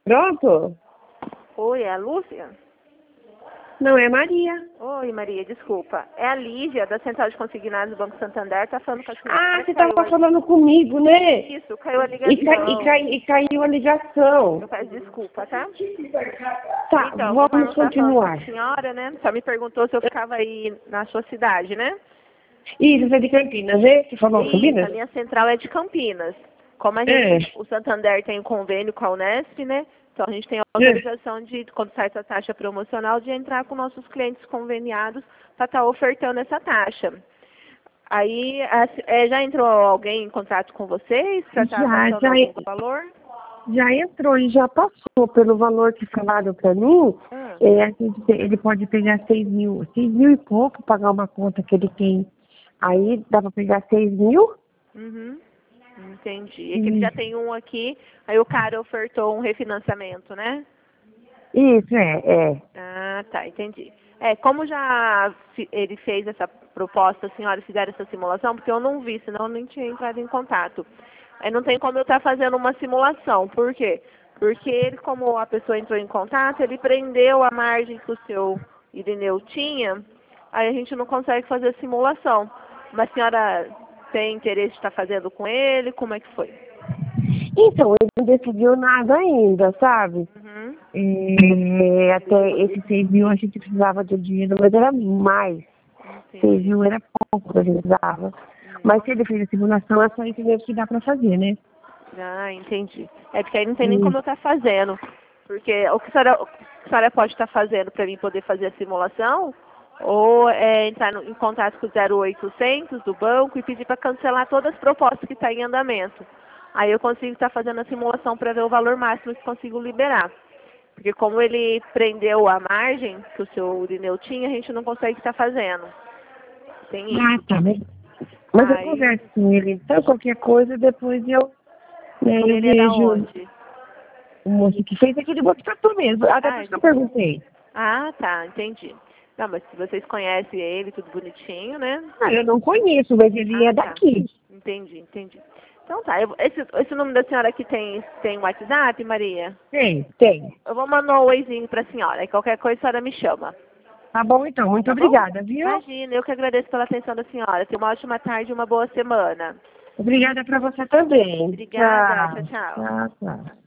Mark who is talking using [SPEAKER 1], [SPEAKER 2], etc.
[SPEAKER 1] Pronto?
[SPEAKER 2] Oi, é a Lúcia?
[SPEAKER 1] Não, é Maria.
[SPEAKER 2] Oi, Maria, desculpa. É a Lígia, da Central de Consignados do Banco Santander, tá falando com a senhora.
[SPEAKER 1] Ah, você estava falando comigo, né?
[SPEAKER 2] Isso, caiu a ligação.
[SPEAKER 1] E caiu a ligação.
[SPEAKER 2] Eu peço desculpa, tá?
[SPEAKER 1] Tá,
[SPEAKER 2] Então,
[SPEAKER 1] vamos continuar.
[SPEAKER 2] a senhora, né? Só me perguntou se eu ficava aí na sua cidade, né?
[SPEAKER 1] Isso, você é de Campinas, né? Você falou
[SPEAKER 2] Isso,
[SPEAKER 1] Campinas?
[SPEAKER 2] a minha central é de Campinas. Como a gente, o Santander tem um convênio com a Unesp, né? Então a gente tem a autorização de, quando sai essa taxa promocional, de entrar com nossos clientes conveniados para estar ofertando essa taxa. Aí, já entrou alguém em contato com vocês para estar passando algum valor?
[SPEAKER 1] Já entrou e já passou pelo valor que falaram para mim. Ele pode pegar 6 mil e pouco, pagar uma conta que ele tem. Aí dá para pegar 6 mil?
[SPEAKER 2] Uhum. Entendi. É que ele já tem um aqui, aí o cara ofertou um refinanciamento, né?
[SPEAKER 1] Isso, é.
[SPEAKER 2] Ah, tá, entendi. Como já ele fez essa proposta, a senhora fizeram essa simulação, porque eu não vi, senão eu nem tinha entrado em contato. Aí não tem como eu estar fazendo uma simulação. Por quê? Porque ele, como a pessoa entrou em contato, ele prendeu a margem que o seu Irineu tinha, aí a gente não consegue fazer simulação. Mas a senhora tem interesse de estar fazendo com ele? Como é que foi?
[SPEAKER 1] Então, ele não decidiu nada ainda, sabe?
[SPEAKER 2] Uhum.
[SPEAKER 1] Até esses 6 mil a gente precisava do dinheiro, mas era mais. 6 mil era pouco que a gente precisava. Mas se ele fez a simulação, é só isso mesmo que dá para fazer, né?
[SPEAKER 2] Ah, entendi. É porque aí não tem nem como eu estar fazendo. Porque o que a senhora pode estar fazendo para mim poder fazer a simulação, ou entrar em contato com o 0800 do banco e pedir para cancelar todas as propostas que estão em andamento. Aí eu consigo estar fazendo a simulação para ver o valor máximo que consigo liberar. Porque como ele prendeu a margem que o seu Urineu tinha, a gente não consegue estar fazendo. Tem isso.
[SPEAKER 1] Ah, tá. Mas eu converso com ele. Então, qualquer coisa, depois eu
[SPEAKER 2] Ele é da onde?
[SPEAKER 1] O moço que fez aquele moço tatu mesmo. Até por isso que eu perguntei.
[SPEAKER 2] Ah, tá, entendi. Não, mas se vocês conhecem ele, tudo bonitinho, né?
[SPEAKER 1] Ah, eu não conheço, mas ele é daqui.
[SPEAKER 2] Entendi. Então tá, esse número da senhora aqui tem WhatsApp, Maria?
[SPEAKER 1] Tem.
[SPEAKER 2] Eu vou mandar um oizinho pra senhora, e qualquer coisa a senhora me chama.
[SPEAKER 1] Tá bom, então. Muito obrigada, viu?
[SPEAKER 2] Imagina, eu que agradeço pela atenção da senhora. Tenha uma ótima tarde e uma boa semana.
[SPEAKER 1] Obrigada pra você também.
[SPEAKER 2] Obrigada, tchau.
[SPEAKER 1] Tchau.